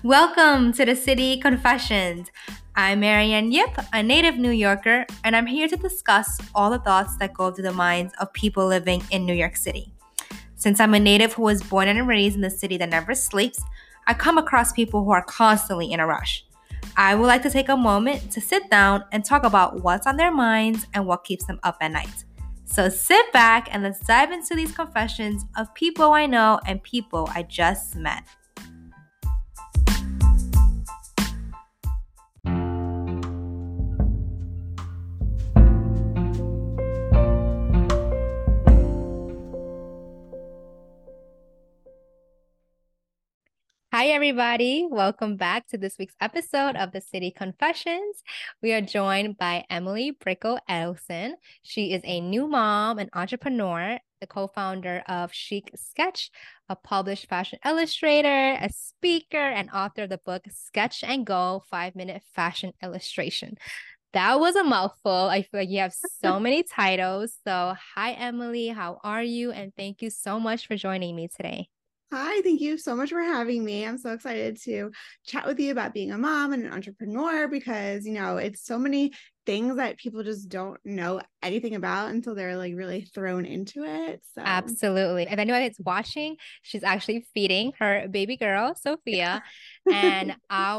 Welcome to the City Confessions. I'm Marianne Yip, a native New Yorker, and I'm here to discuss all the thoughts that go through the minds of people living in New York City. Since I'm a native who was born and raised in the city that never sleeps, I come across people who are constantly in a rush. I would like to take a moment to sit down and talk about what's on their minds and what keeps them up at night. So sit back and let's dive into these confessions of people I know and people I just met. Hi, everybody. Welcome back to this week's episode of the City Confessions. We are joined by Emily Brickell Edelson. She is a new mom and entrepreneur, the co-founder of Chic Sketch, a published fashion illustrator, a speaker, and author of the book Sketch and Go 5-Minute Fashion Illustration. That was a mouthful. I feel like you have so many titles. So, hi, Emily. How are you? And thank you so much for joining me today. Hi, thank you so much for having me. I'm so excited to chat with you about being a mom and an entrepreneur because, it's so many things that people just don't know anything about until they're like really thrown into it. So Absolutely. If anyone is watching, she's actually feeding her baby girl, Sophia. And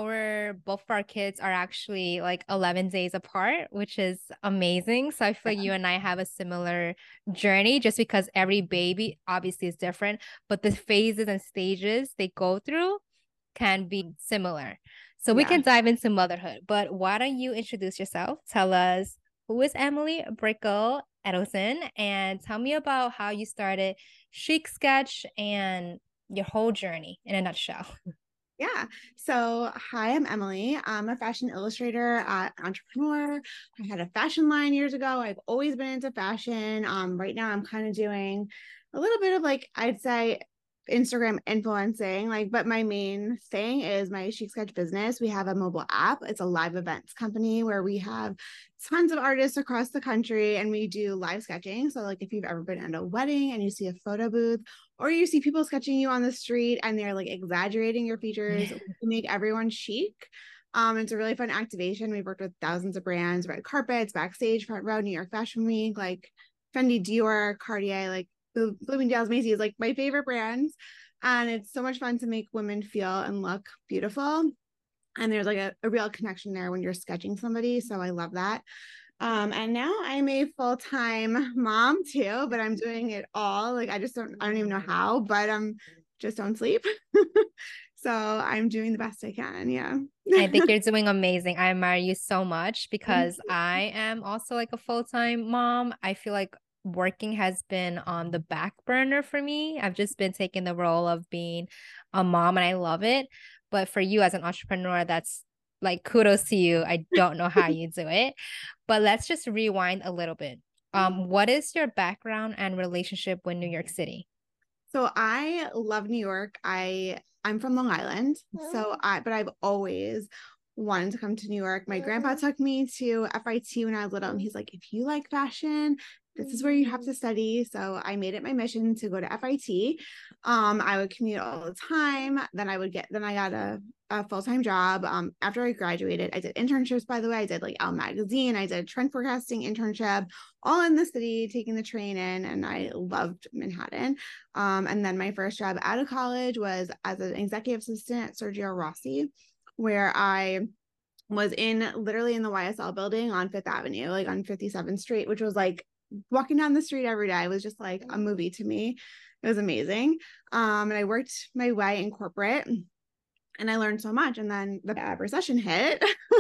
both of our kids are actually like 11 days apart, which is amazing. So I feel like you and I have a similar journey just because every baby obviously is different, but the phases and stages they go through can be similar. So we can dive into motherhood, but why don't you introduce yourself? Tell us who is Emily Brickell Edelson and tell me about how you started Chic Sketch and your whole journey in a nutshell. Yeah. So, hi, I'm Emily. I'm a fashion illustrator, entrepreneur. I had a fashion line years ago. I've always been into fashion. Right now, I'm kind of doing a little bit of like, I'd say, Instagram influencing, but my main thing is my Chic Sketch business. We have a mobile app. It's a live events company where we have tons of artists across the country and we do live sketching. So, like, if you've ever been at a wedding and you see a photo booth, or you see people sketching you on the street and they're like exaggerating your features to make everyone chic. It's a really fun activation. We've worked with thousands of brands, red carpets, backstage, front row, New York Fashion Week, like Fendi, Dior, Cartier, like Bloomingdale's, Macy's, like my favorite brands. And it's so much fun to make women feel and look beautiful. And there's like a real connection there when you're sketching somebody. So I love that. And now I'm a full-time mom too, but I'm doing it all. Like I don't even know how, but just don't sleep. So I'm doing the best I can. Yeah. I think you're doing amazing. I admire you so much because I am also like a full-time mom. I feel like working has been on the back burner for me. I've just been taking the role of being a mom and I love it. But for you as an entrepreneur, that's like kudos to you. I don't know how you do it. But let's just rewind a little bit. What is your background and relationship with New York City? So I love New York. I'm from Long Island. But I've always wanted to come to New York. My grandpa took me to FIT when I was little, and he's like, if you like fashion, this is where you have to study. So I made it my mission to go to FIT. I would commute all the time. Then I got a full-time job. After I graduated, I did internships, by the way. I did like Elle Magazine, I did trend forecasting internship, all in the city, taking the train in, and I loved Manhattan. And then my first job out of college was as an executive assistant at Sergio Rossi, where I was literally in the YSL building on Fifth Avenue, like on 57th Street, which was like walking down the street every day was just like a movie to me. It was amazing. And I worked my way in corporate and I learned so much. And then the recession hit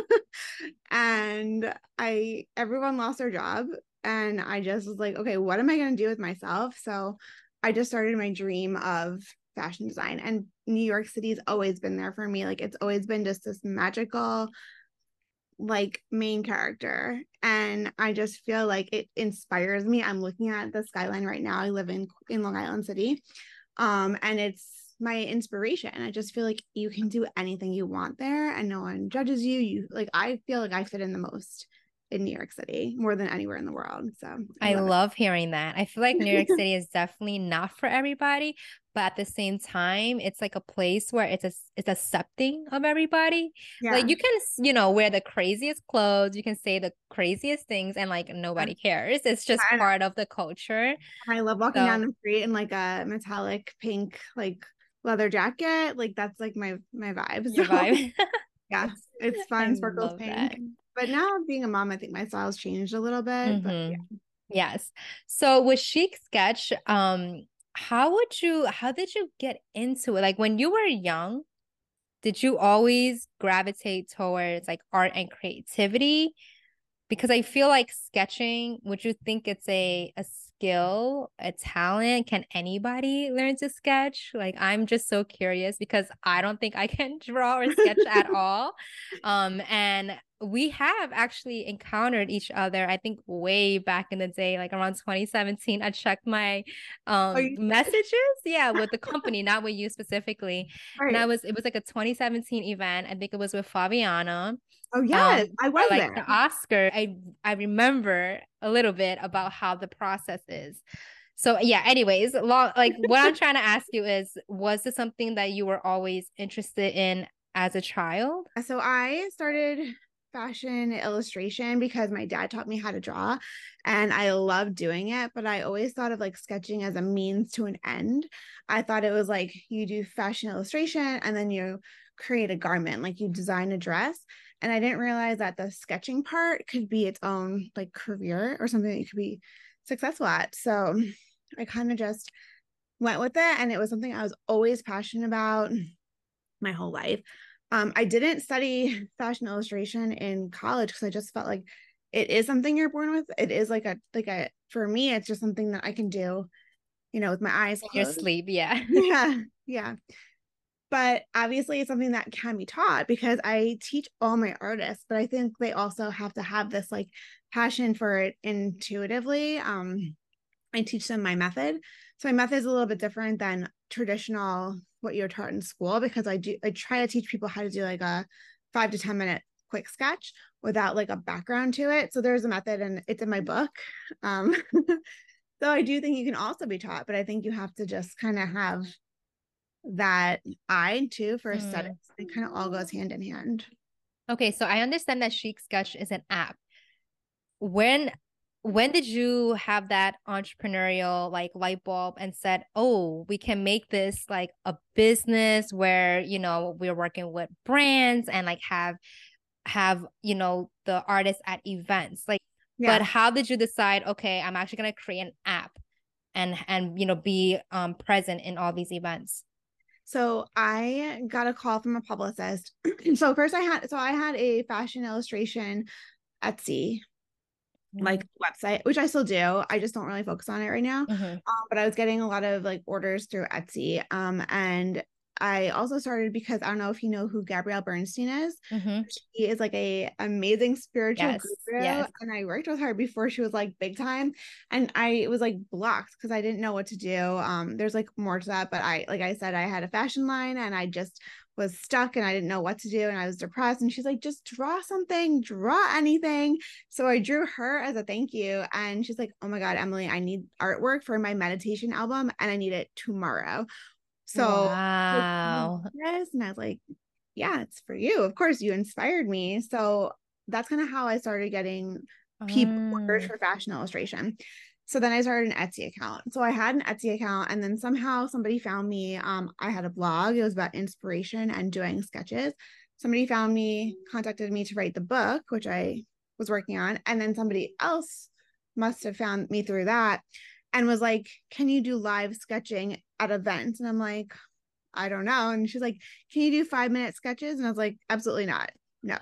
and everyone lost their job. And I just was like, okay, what am I going to do with myself? So I just started my dream of fashion design, and New York City's always been there for me. Like it's always been just this magical like main character, and I just feel like it inspires me. I'm looking at the skyline right now. I live in Long Island City, and it's my inspiration. I just feel like you can do anything you want there and no one judges you. Like I feel like I fit in the most in New York City more than anywhere in the world. So I love hearing that. I feel like New York City is definitely not for everybody, but at the same time, it's like a place where it's accepting of everybody. Like Yeah. you can, you know, wear the craziest clothes, you can say the craziest things, and like Yeah. nobody cares. It's just And part of the culture. I love walking down So the street in like a metallic pink like leather jacket. Like that's like my vibe. your So vibe. yeah, it's I fun, sparkles love pink. that. But now being a mom, I think my style's changed a little bit. But yeah. Yes. So with Chic Sketch, how did you get into it? Like when you were young, did you always gravitate towards like art and creativity? Because I feel like sketching, would you think it's a skill, a talent? Can anybody learn to sketch? Like I'm just so curious because I don't think I can draw or sketch at all. And we have actually encountered each other, I think way back in the day, like around 2017. I checked my Oh, you did? messages, yeah, with the company, not with you specifically. And Right. it was like a 2017 event. I think it was with Fabiana Oh yes, I for was like there. the Oscar. I remember a little bit about how the process is. So yeah, anyways, like what I'm trying to ask you is, was this something that you were always interested in as a child? So I started fashion illustration because my dad taught me how to draw and I loved doing it, but I always thought of like sketching as a means to an end. I thought it was like you do fashion illustration and then you create a garment, like you design a dress. And I didn't realize that the sketching part could be its own like career or something that you could be successful at. So I kind of just went with it and it was something I was always passionate about my whole life. I didn't study fashion illustration in college because I just felt like it is something you're born with. It is like a for me, it's just something that I can do, you know, with my eyes In your closed. sleep, yeah. Yeah, yeah. But obviously it's something that can be taught because I teach all my artists, but I think they also have to have this like passion for it intuitively. I teach them my method. So my method is a little bit different than traditional what you're taught in school because I try to teach people how to do like a 5 to 10 minute quick sketch without like a background to it. So there's a method and it's in my book. Um, so I do think you can also be taught, but I think you have to just kind of have that eye too for Mm. aesthetics. It kind of all goes hand in hand. Okay, so I understand that Chic Sketch is an app. When when did you have that entrepreneurial like light bulb and said, "Oh, we can make this like a business where, you know, we're working with brands and like have, you know, the artists at events." Like, but Yeah. how did you decide, okay, I'm actually gonna create an app and you know be present in all these events? So I got a call from a publicist. So I had a fashion illustration Etsy like website, which I still do. I just don't really focus on it right now. Mm-hmm. But I was getting a lot of like orders through Etsy. And I also started because I don't know if you know who Gabrielle Bernstein is. Mm-hmm. She is like a amazing spiritual Yes, guru, yes. and I worked with her before she was like big time, and I was like blocked because I didn't know what to do. There's like more to that, but like I said, I had a fashion line, and I just was stuck and I didn't know what to do and I was depressed and she's like just draw something, draw anything. So I drew her as a thank you and she's like, "Oh my god, Emily, I need artwork for my meditation album and I need it tomorrow." So like, Wow. yes, and I was like, "Yeah, it's for you. Of course, you inspired me." So that's kind of how I started getting people orders Mm. for fashion illustration. So then I started an Etsy account. So I had an Etsy account and then somehow somebody found me. I had a blog. It was about inspiration and doing sketches. Somebody found me, contacted me to write the book, which I was working on. And then somebody else must have found me through that and was like, "Can you do live sketching at events?" And I'm like, "I don't know." And she's like, "Can you do 5 minute sketches?" And I was like, "Absolutely not. No."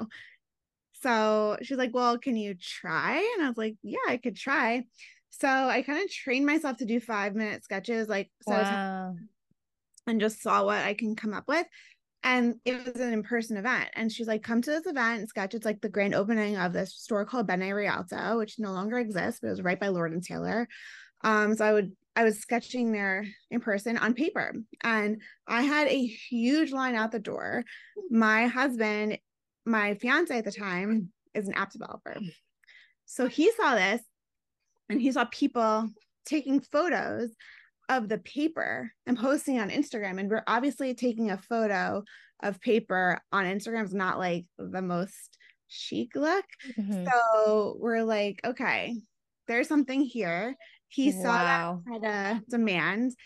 So she's like, "Well, can you try?" And I was like, "Yeah, I could try." So I kind of trained myself to do 5 minute sketches, like set a time Wow. and just saw what I can come up with. And it was an in-person event. And she's like, "Come to this event and sketch." It's like the grand opening of this store called Bene Rialto, which no longer exists, but it was right by Lord and Taylor. So I was sketching there in person on paper. And I had a huge line out the door. My husband, my fiance at the time, is an app developer. So he saw this and he saw people taking photos of the paper and posting on Instagram. And we're obviously taking a photo of paper on Instagram is not like the most chic look. Mhm. So we're like, okay, there's something here. He saw that Wow. had a demand.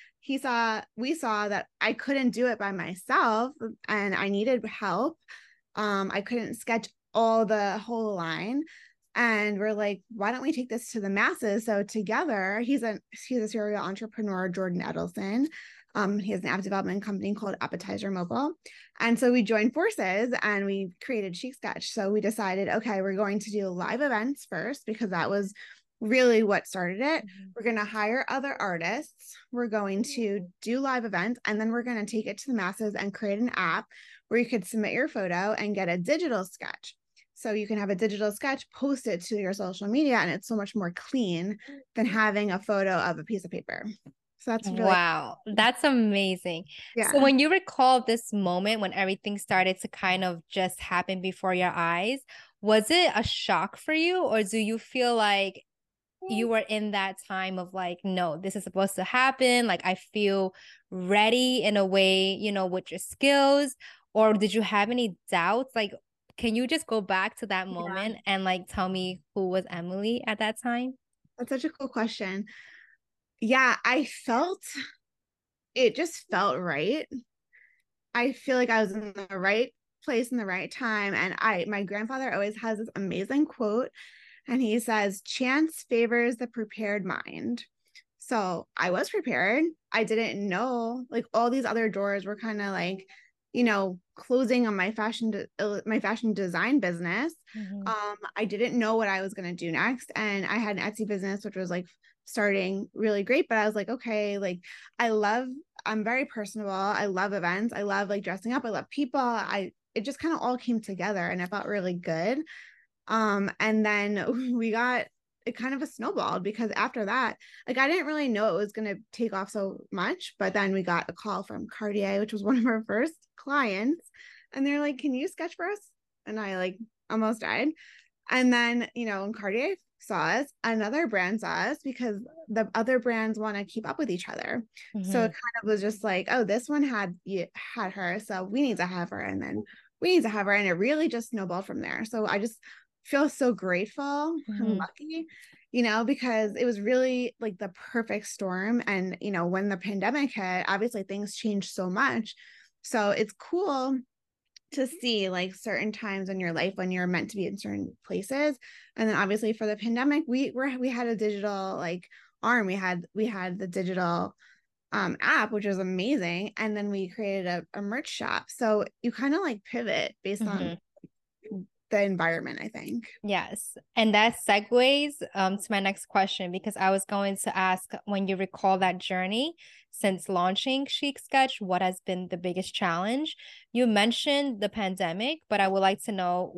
We saw that I couldn't do it by myself and I needed help. I couldn't sketch all the whole line. And we're like, why don't we take this to the masses? So together, he's a serial entrepreneur, Jordan Edelson. He has an app development company called Appetizer Mobile. And so we joined forces and we created Chic Sketch. So we decided, okay, we're going to do live events first because that was really what started it. Mhm. We're going to hire other artists. We're going to do live events and then we're going to take it to the masses and create an app where you could submit your photo and get a digital sketch. So you can have a digital sketch, post it to your social media, and it's so much more clean than having a photo of a piece of paper. So that's really, Wow, that's amazing. So yeah. when you recall this moment when everything started to kind of just happen before your eyes, was it a shock for you, or do you feel like you were in that time of like, no, this is supposed to happen? Like, I feel ready in a way, with your skills, or did you have any doubts? Like, can you just go back to that Yeah, moment and like tell me who was Emily at that time? that's such a cool question. Yeah, I felt it just felt right. I feel like I was in the right place in the right time. And my grandfather always has this amazing quote, and he says, chance favors the prepared mind. So I was prepared. I didn't know like all these other doors were kind of like, closing on my fashion design business. Mhm. I didn't know what I was going to do next. And I had an Etsy business, which was like starting really great. But I was like, okay, like I love, I'm very personable. I love events. I love like dressing up. I love people. It just kind of all came together and it felt really good. And then we got it kind of a snowballed because after that, like I didn't really know it was going to take off so much, but then we got a call from Cartier, which was one of our first clients, and they're like, "Can you sketch for us?" And I like almost died. And then, when Cartier saw us, another brand saw us because the other brands want to keep up with each other. So it Mhm. kind of was just like, oh, this one had her, so we need to have her, and then we need to have her, and it really just snowballed from there. So I just feel so grateful and Mhm. lucky, because it was really like the perfect storm. And when the pandemic hit, obviously things changed so much. So it's cool to see like certain times in your life when you're meant to be in certain places. And then obviously for the pandemic, we had a digital like arm. We had the digital app, which was amazing. And then we created a merch shop. So you kind of like pivot based on Mhm. the environment, I think. Yes. And that segues to my next question, because I was going to ask, when you recall that journey since launching Chic Sketch, what has been the biggest challenge? You mentioned the pandemic, but I would like to know,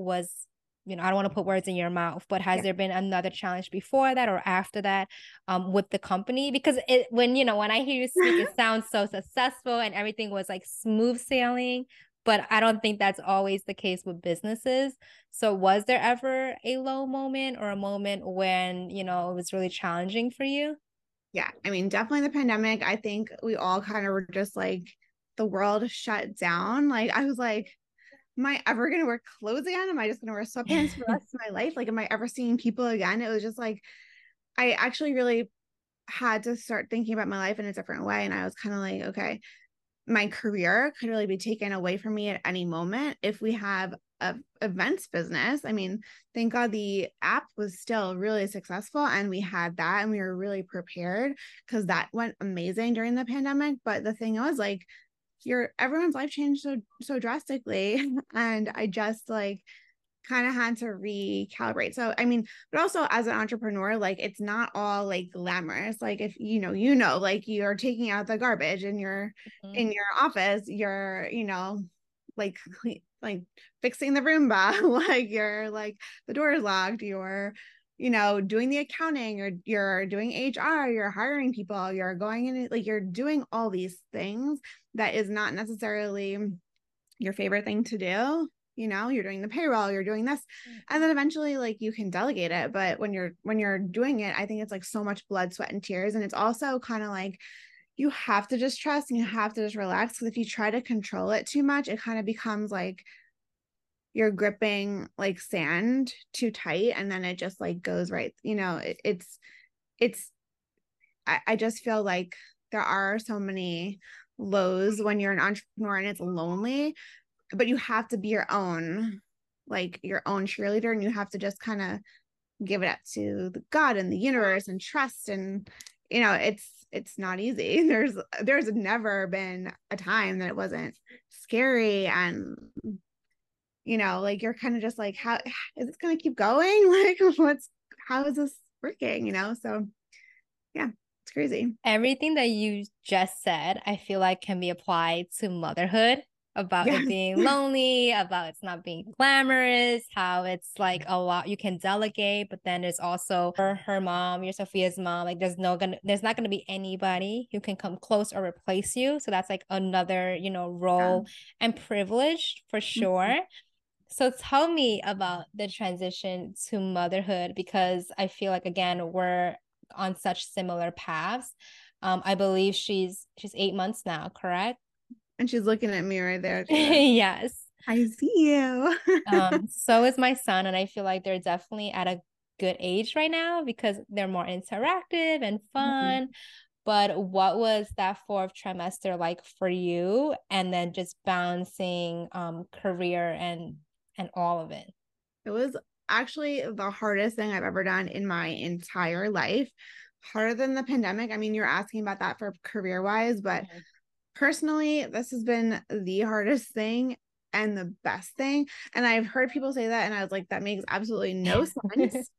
I don't want to put words in your mouth, but has Yeah. there been another challenge before that or after that with the company? Because when I hear you speak, it sounds so successful and everything was like smooth sailing, but I don't think that's always the case with businesses. So was there ever a low moment or a moment when, it was really challenging for you? Yeah. I mean, definitely the pandemic. I think we all kind of were just like the world shut down. Like I was like, am I ever going to wear clothes again? Am I just going to wear sweatpants for the rest of my life? Like, am I ever seeing people again? It was just like, I actually really had to start thinking about my life in a different way. And I was kind of like, okay, my career could really be taken away from me at any moment if we have a events business. I mean, thank God the app was still really successful and we had that and we were really prepared because that went amazing during the pandemic. But the thing was like your everyone's life changed so drastically. And I just like kind of had to recalibrate. So I mean, but also as an entrepreneur, like it's not all like glamorous. Like if like you're taking out the garbage in your Mhm. in your office, you're, like like fixing the Roomba, like you're like the door is locked, you're doing the accounting, or you're doing HR, you're hiring people, you're going in, like you're doing all these things that is not necessarily your favorite thing to do. You're doing the payroll, you're doing this, and then eventually like you can delegate it. But when you're doing it, I think it's like so much blood, sweat, and tears. And it's also kind of like you have to just trust and you have to just relax. Because if you try to control it too much, it kind of becomes like you're gripping like sand too tight, and then it just like goes right. It's I just feel like there are so many lows when you're an entrepreneur and it's lonely, but you have to be your own cheerleader, and you have to just kind of give it up to the God and the universe and trust. And it's not easy. There's never been a time that it wasn't scary, and like you're kind of just like, how is this gonna keep going? Like, how is this working? So yeah, it's crazy. Everything that you just said, I feel like can be applied to motherhood, about it Yes. being lonely, about it's not being glamorous, how it's like a lot you can delegate, but then there's also her mom, your Sophia's mom. Like there's not gonna be anybody who can come close or replace you. So that's like another, Yeah. role and privilege for Mhm. sure. So tell me about the transition to motherhood, because I feel like again we're on such similar paths. I believe she's 8 months now, correct? And she's looking at me right there too. Yes. I see you. So is my son, and I feel like they're definitely at a good age right now because they're more interactive and Mhm. fun. But what was that fourth trimester like for you? And then just balancing career and all of it. It was actually the hardest thing I've ever done in my entire life. Harder than the pandemic. I mean, you're asking about that for career wise, but Mhm. personally, this has been the hardest thing and the best thing. And I've heard people say that, and I was like, that makes absolutely no sense.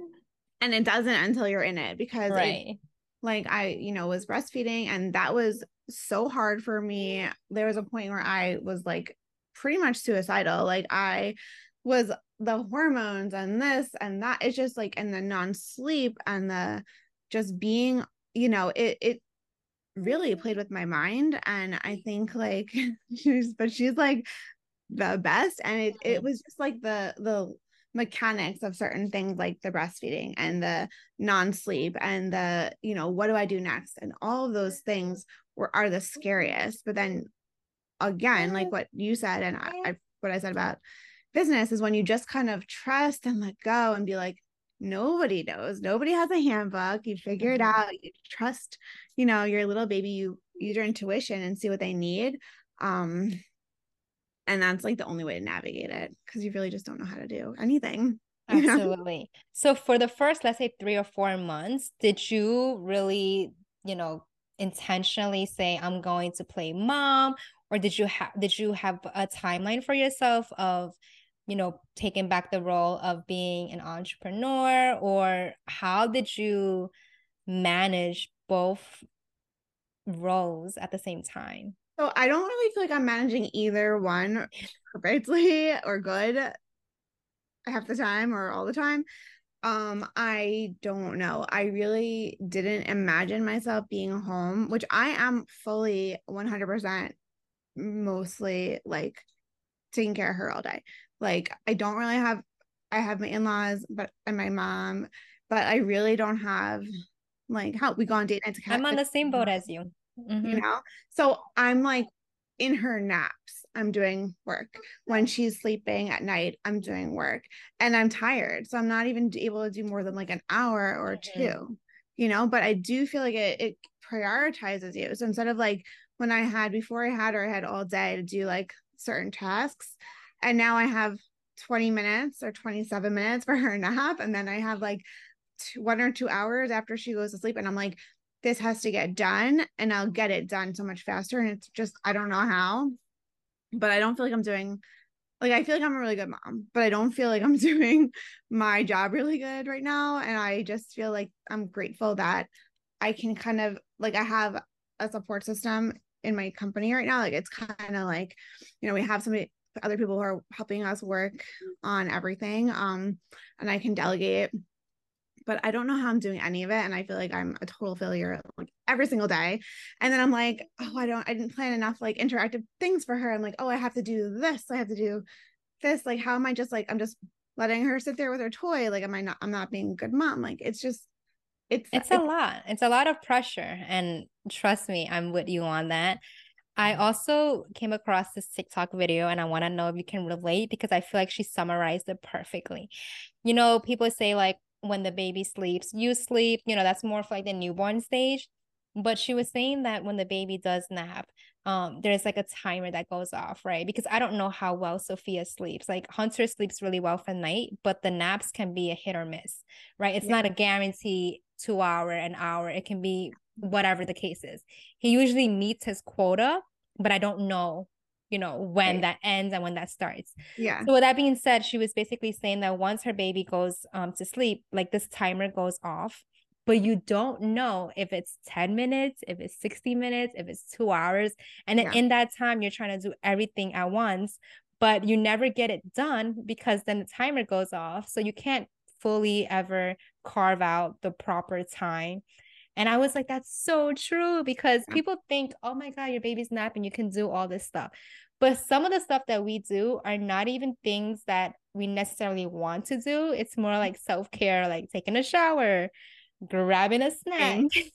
And it doesn't until you're in it, because Right. like I, was breastfeeding, and that was so hard for me. There was a point where I was like pretty much suicidal. Like I was the hormones and this and that. It's just like, and the non-sleep and the just being, it really played with my mind. And I think like she's like the best. And it Mhm. was just like the mechanics of certain things, like the breastfeeding and the non-sleep and the what do I do next, and all of those things are the scariest. But then again, like what you said, and what I said about business, is when you just kind of trust and let go and be like, nobody knows, nobody has a handbook, you figure it Mhm. out, you trust your little baby, you use your intuition and see what they need. um and that's like the only way to navigate it, because you really just don't know how to do anything. Absolutely. So for the first, let's say 3 or 4 months, did you really, you know, intentionally say, I'm going to play mom? Or did you have a timeline for yourself of, taking back the role of being an entrepreneur? Or how did you manage both roles at the same time? So I don't really feel like I'm managing either one perfectly or good half the time or all the time. I don't know. I really didn't imagine myself being home, which I am fully 100% mostly like taking care of her all day. Like I don't really I have my in-laws and my mom, but I really don't have like how we go on date nights, I'm on the same boat as you. you Mm-hmm. know? So I'm like in her naps, I'm doing work. When she's sleeping at night, I'm doing work, and I'm tired. So I'm not even able to do more than like an hour or Mm-hmm. two, but I do feel like it prioritizes you. So instead of like when before I had her, I had all day to do like certain tasks. And now I have 20 minutes or 27 minutes for her nap. And then I have like 1 or 2 hours after she goes to sleep. And I'm like, this has to get done, and I'll get it done so much faster. And it's just, I don't know how, but I don't feel like I'm doing, like, I feel like I'm a really good mom, but I don't feel like I'm doing my job really good right now. And I just feel like I'm grateful that I can kind of like, I have a support system in my company right now. Like, it's kind of like, we have other people who are helping us work on everything. And I can delegate, but I don't know how I'm doing any of it. And I feel like I'm a total failure like every single day. And then I'm like, oh, I didn't plan enough like interactive things for her. I'm like, oh, I have to do this. I have to do this. Like, how am I just like, I'm just letting her sit there with her toy. Like, I'm not being a good mom. Like, it's just, It's a lot. It's a lot of pressure. And trust me, I'm with you on that. I also came across this TikTok video and I want to know if you can relate because I feel like she summarized it perfectly. You know, people say like when the baby sleeps, you sleep, you know, that's more for like the newborn stage. But she was saying that when the baby does nap, there's like a timer that goes off, right? Because I don't know how well Sophia sleeps. Like Hunter sleeps really well for night, but the naps can be a hit or miss, right? It's Yeah. not a guarantee 2 hour, an hour. It can be whatever the case is. He usually meets his quota, but I don't know, you know, when Right. that ends and when that starts. Yeah. So with that being said, she was basically saying that once her baby goes to sleep, like this timer goes off, but you don't know if it's 10 minutes, if it's 60 minutes, if it's 2 hours. And then Yeah. in that time, you're trying to do everything at once, but you never get it done because then the timer goes off. So you can't fully ever carve out the proper time. And I was like, that's so true because Yeah. people think, oh my God, your baby's napping, you can do all this stuff. But some of the stuff that we do are not even things that we necessarily want to do. It's more like self care, like taking a shower, grabbing a snack, Thanks.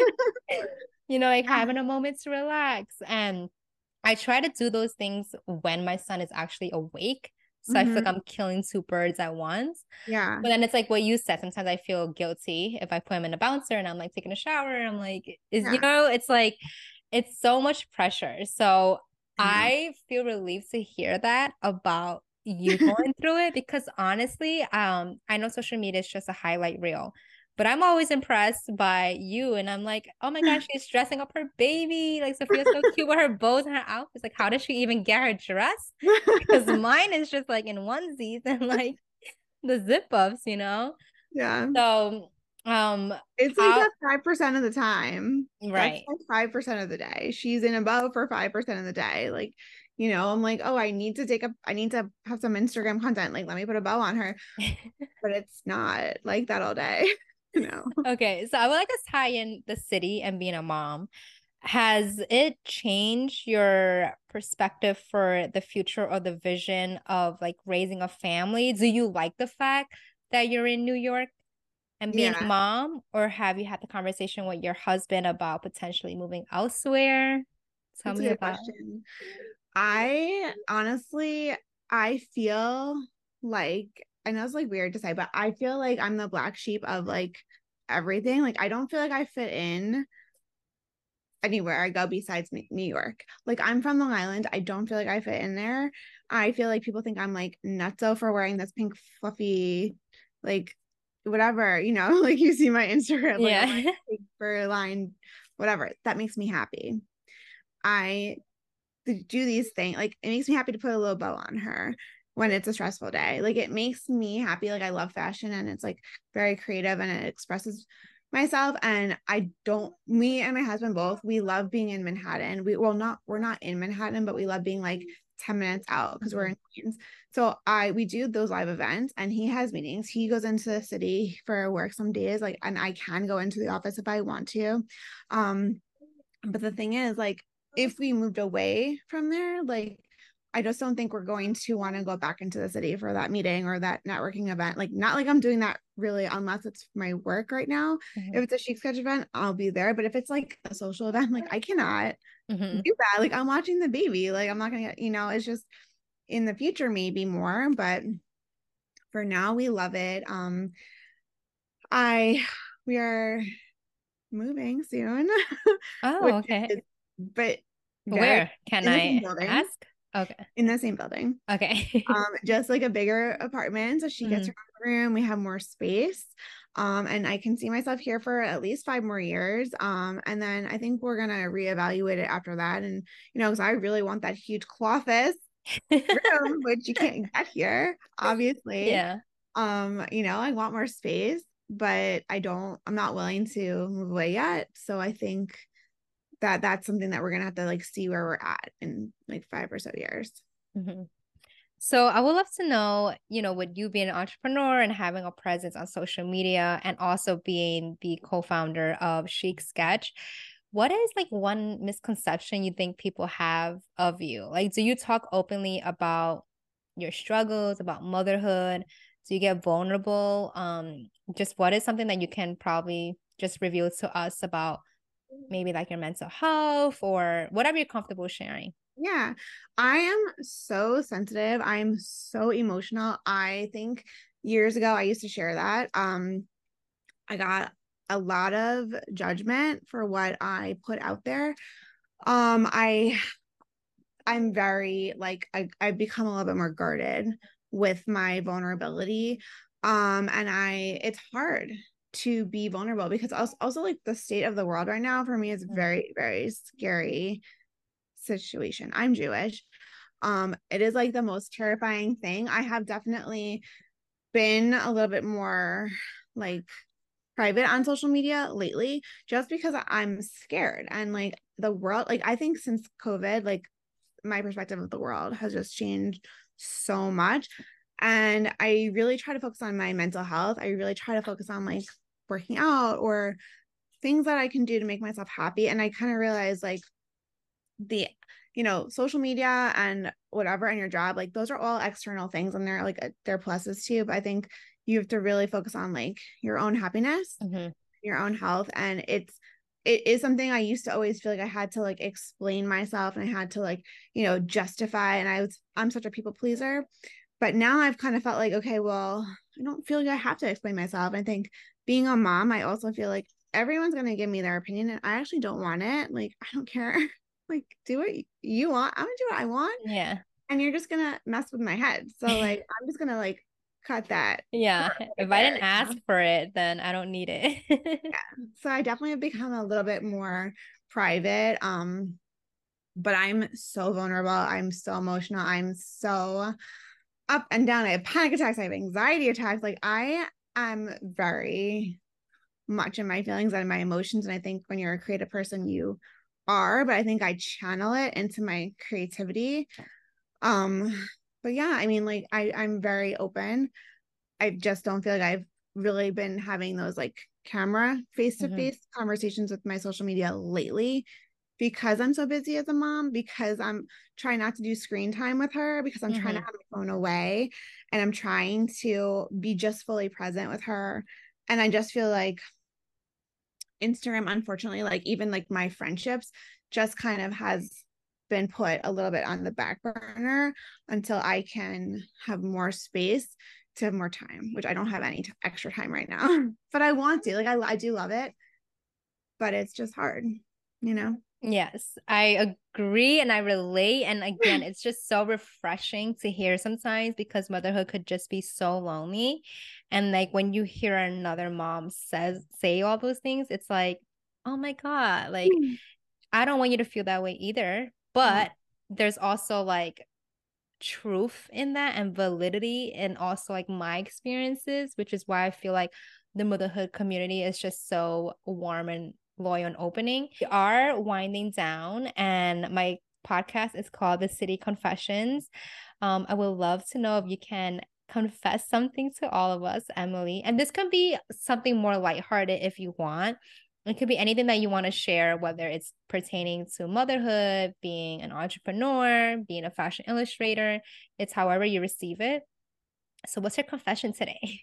you know, like Yeah. having a moment to relax. And I try to do those things when my son is actually awake. So I feel like Hmm. I'm killing two birds at once. Yeah. But then it's like what you said. Sometimes I feel guilty if I put him in a bouncer and I'm like taking a shower. I'm like, is you Yeah. know, it's like it's so much pressure. So I know. I feel relieved to hear that about you going through it because honestly, I know social media is just a highlight reel, but I'm always impressed by you. And I'm like, oh my gosh, she's dressing up her baby. Like Sophia's so cute with her bows and her outfits. Like, how does she even get her dressed? Because mine is just like in onesies and like the zip ups, you know? Yeah. So, It's like how, that 5% of the time. That's right. like 5% of the day. She's in a boat for 5% of the day. Like, I'm like, oh, I need to have some Instagram content. Like, let me put a bow on her. But it's not like that all day, you know. Okay, so I would like to tie in the city and being a mom. Has it changed your perspective for the future or the vision of like raising a family? Do you like the fact that you're in New York and being a Yeah, mom, or have you had the conversation with your husband about potentially moving elsewhere? Tell that's a me good about. question. I honestly, I feel like, I know it's like weird to say, but I feel like I'm the black sheep of like everything. Like, I don't feel like I fit in anywhere I go besides New York. Like, I'm from Long Island. I don't feel like I fit in there. I feel like people think I'm like nutso for wearing this pink fluffy, like whatever, like you see my Instagram, like I'm wearing Yeah. a pink fur line, whatever. That makes me happy. I do these things. Like, it makes me happy to put a little bow on her when it's a stressful day. Like, it makes me happy. Like, I love fashion and it's like very creative and it expresses myself. And me and my husband both, we love being in Manhattan. We're not in Manhattan, but we love being like 10 minutes out because we're in Queens. So we do those live events and he has meetings. He goes into the city for work some days, like, and I can go into the office if I want to. Um, but the thing is, like, if we moved away from there, like, I just don't think we're going to want to go back into the city for that meeting or that networking event. Like, not like I'm doing that really, unless it's my work right now. Mhm. If it's a Chic Sketch event, I'll be there. But if it's like a social event, like, I cannot Mhm. do that. Like, I'm watching the baby. Like, I'm not gonna get, it's just in the future, maybe more. But for now, we love it. I we are moving soon, Oh, which okay. is but very Where can in the same I building. ask? Okay. In the same building. Okay. Just like a bigger apartment. So she gets her Mhm. own room. We have more space. And I can see myself here for at least 5 more years. And then I think we're gonna reevaluate it after that. And because I really want that huge cloffice room, which you can't get here, obviously. Yeah. I want more space, but I'm not willing to move away yet. So I think that's something that we're gonna have to like see where we're at in like 5 or so years. Mhm. So I would love to know, with you being an entrepreneur and having a presence on social media and also being the co-founder of Chic Sketch, what is like one misconception you think people have of you? Like, do you talk openly about your struggles, about motherhood? Do you get vulnerable? Just what is something that you can probably just reveal to us about maybe like your mental health or whatever you're comfortable sharing? Yeah, I am so sensitive. I'm so emotional. I think years ago I used to share that. I got a lot of judgment for what I put out there. Um, I I'm very like I've become a little bit more guarded with my vulnerability. And it's hard to be vulnerable because also like the state of the world right now for me is Mm. very, very scary situation. I'm Jewish. It is like the most terrifying thing. I have definitely been a little bit more like private on social media lately just because I'm scared and like the world, like I think since COVID, like my perspective of the world has just changed so much. And I really try to focus on my mental health. I really try to focus on like working out or things that I can do to make myself happy. And I kind of realize like the social media and whatever and your job, like those are all external things and they're like they're pluses too, but I think you have to really focus on like your own happiness, Mm-hmm. your own health. And it is something I used to always feel like I had to like explain myself and I had to like justify, and I'm such a people pleaser. But now I've kind of felt like, okay, well, I don't feel like I have to explain myself. I think being a mom, I also feel like everyone's going to give me their opinion and I actually don't want it. Like, I don't care. Like, do what you want. I'm gonna do what I want. Yeah. And you're just gonna mess with my head. So like I'm just gonna like cut that Yeah. right If I there. didn't ask for it, then I don't need it. Yeah. So I definitely have become a little bit more private. But I'm so vulnerable. I'm so emotional. I'm so up and down. I have panic attacks. I have anxiety attacks. Like I am very much in my feelings and my emotions. And I think when you're a creative person, you are, but I think I channel it into my creativity. Um, but yeah, I mean, like I'm very open. I just don't feel like I've really been having those like camera Mhm. face-to-face conversations with my social media lately because I'm so busy as a mom, because I'm trying not to do screen time with her, because I'm trying to Mhm. have my phone away and I'm trying to be just fully present with her. And I just feel like Instagram, unfortunately, like even like my friendships just kind of has been put a little bit on the back burner until I can have more space to have more time, which I don't have any extra time right now. But I want to, like, I do love it, but it's just hard, you know? Yes, I agree and I relate. And again, it's just so refreshing to hear sometimes because motherhood could just be so lonely. And like when you hear another mom say all those things, it's like, oh my God, like I don't want you to feel that way either. Oh, But there's also like truth in that and validity and also like my experiences, which is why I feel like the motherhood community is just so warm and loyal and opening. We are winding down and my podcast is called The City Confessions. I would love to know if you can confess something to all of us, Emily. And this can be something more lighthearted if you want. It could be anything that you want to share, whether it's pertaining to motherhood, being an entrepreneur, being a fashion illustrator. It's however you receive it. So, what's your confession today?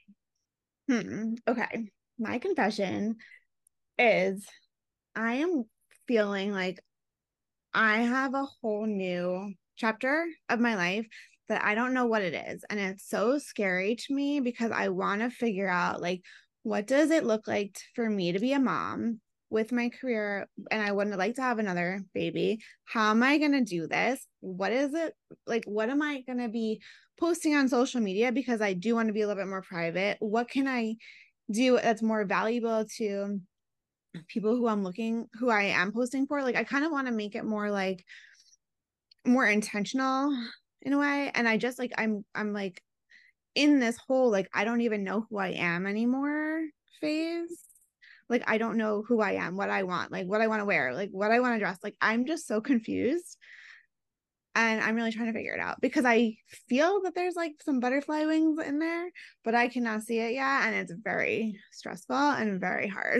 Okay. My confession is I am feeling like I have a whole new chapter of my life that I don't know what it is. And it's so scary to me because I want to figure out like what does it look like for me to be a mom with my career and I wouldn't like to have another baby. How am I going to do this? What is it like? What am I going to be posting on social media because I do want to be a little bit more private? What can I do that's more valuable to people who I am posting for? Like I kind of want to make it more like more intentional in a way. And I just like I'm like in this whole like I don't even know who I am anymore phase. Like I don't know who I am, what I want, like what I want to wear, like what I want to dress. Like I'm just so confused. And I'm really trying to figure it out because I feel that there's like some butterfly wings in there, but I cannot see it yet. And it's very stressful and very hard.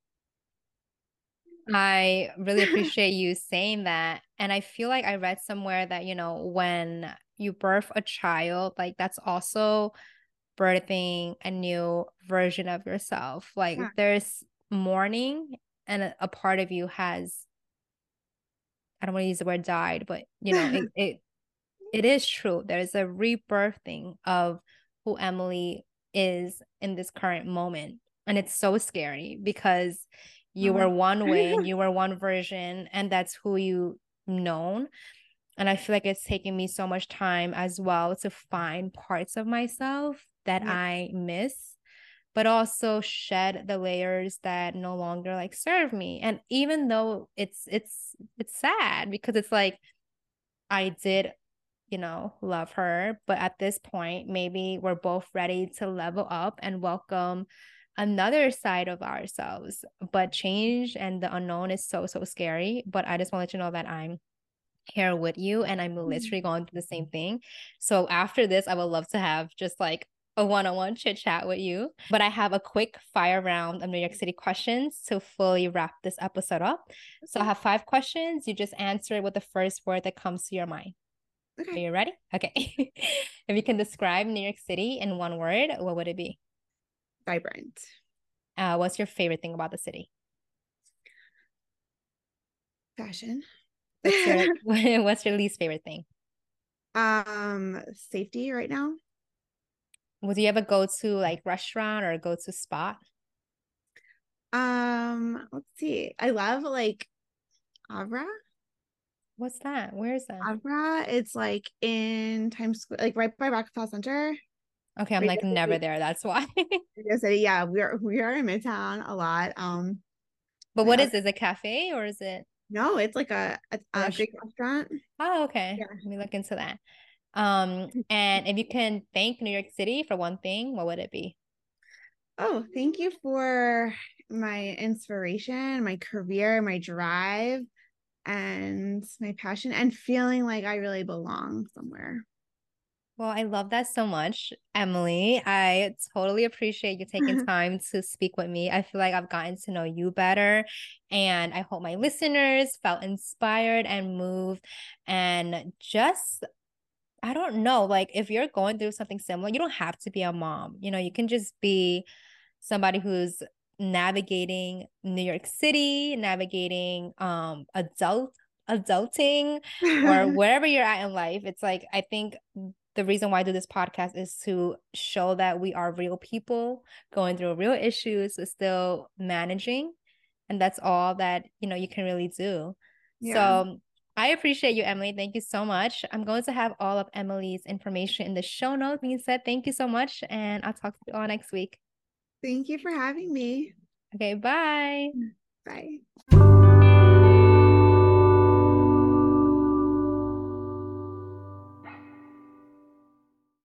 I really appreciate you saying that. And I feel like I read somewhere that, when you birth a child, like that's also birthing a new version of yourself. Like Yeah. there's mourning and a part of you has, I don't want to use the word died, but it is true. There's a rebirthing of who Emily is in this current moment. And it's so scary because you were one way and you were one version, and that's who you known. And I feel like it's taken me so much time as well to find parts of myself that Yeah. I miss, but also shed the layers that no longer like serve me. And even though it's sad because it's like I did, love her, but at this point, maybe we're both ready to level up and welcome another side of ourselves. But change and the unknown is so, so scary. But I just want to let you know that I'm here with you and I'm literally going through the same thing. So after this, I would love to have just like a one-on-one chit chat with you. But I have a quick fire round of New York City questions to fully wrap this episode up. So I have 5 questions. You just answer it with the first word that comes to your mind. Okay. Are you ready? Okay. If you can describe New York City in one word, what would it be? Vibrant. What's your favorite thing about the city? Fashion. What's your least favorite thing? Safety right now. Would you ever go to like restaurant or go to spot? Let's see. I love like Avra. What's that? Where is that? Avra. It's like in Times Square, like right by Rockefeller Center. Okay, I'm Radio like never City. there. That's why. Radio City. Yeah, we are in Midtown a lot. But My what other is it? Is it a cafe or is it no, it's like a a Greek restaurant? restaurant. Oh, okay. Yeah. Let me look into that. And if you can thank New York City for one thing, what would it be? Oh, thank you for my inspiration, my career, my drive, and my passion, and feeling like I really belong somewhere. Well, I love that so much, Emily. I totally appreciate you taking time to speak with me. I feel like I've gotten to know you better, and I hope my listeners felt inspired and moved. And just, I don't know, like if you're going through something similar, you don't have to be a mom. You can just be somebody who's navigating New York City, navigating adulting or wherever you're at in life. It's like I think the reason why I do this podcast is to show that we are real people going through real issues, but still managing. And that's all that, you can really do. Yeah. So I appreciate you, Emily. Thank you so much. I'm going to have all of Emily's information in the show notes. Being said, thank you so much. And I'll talk to you all next week. Thank you for having me. Okay, bye. Bye.